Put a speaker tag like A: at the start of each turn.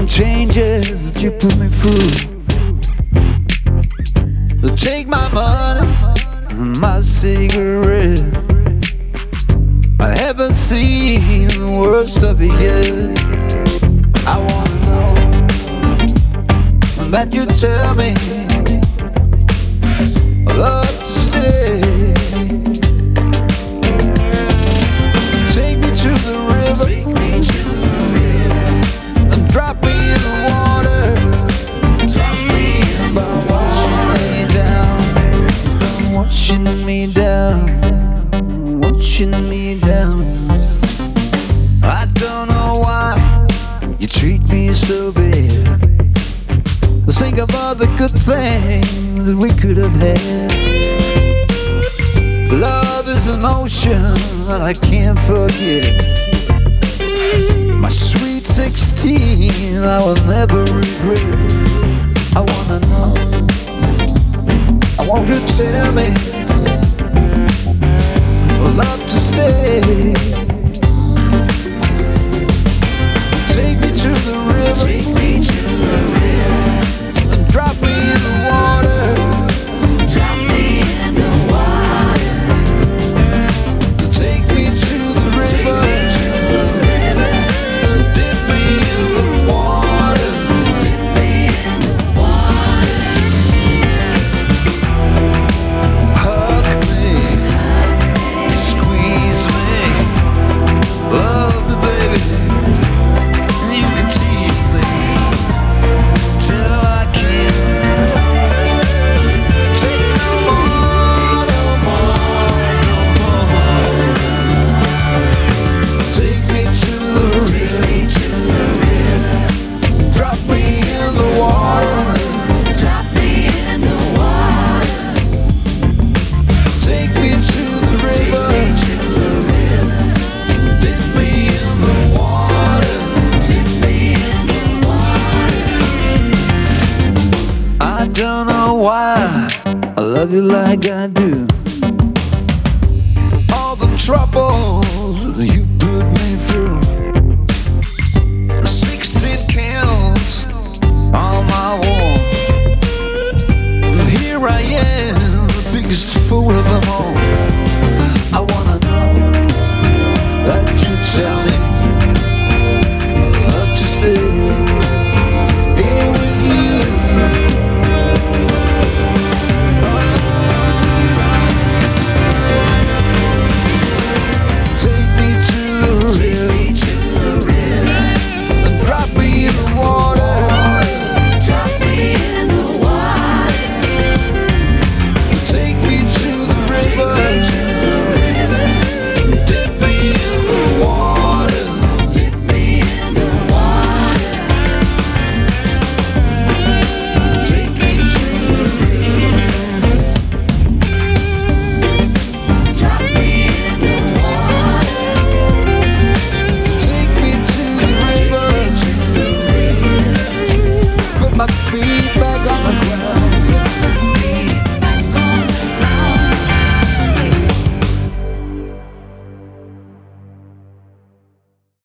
A: changes that you put me through. Take my money and my cigarette. I haven't seen the worst of it yet. I wanna know that you tell me I love to stay. Take me to the river, and drop me in the water. Drop me in the water. Washing me down, washing me down. I don't know why you treat me so bad. Think of all the good things that we could have had. Love is an ocean that I can't forget. My sweet 16 I will never regret. I wanna know, I want you to tell me I'd love to stay. Take me to the river, take me to the river, and drop me in the water. Drop me in the water. Take me to the river, take me to the river, dip me in the water. Dip me in the water. Hug me, squeeze me, love me, baby. You can tease me till I can't take no more, no more, no more. Take me to the river, drop me in the water. Drop me in the water. Take me to the river, dip me in the water. Dip me in the water. I don't know why I love you like I do.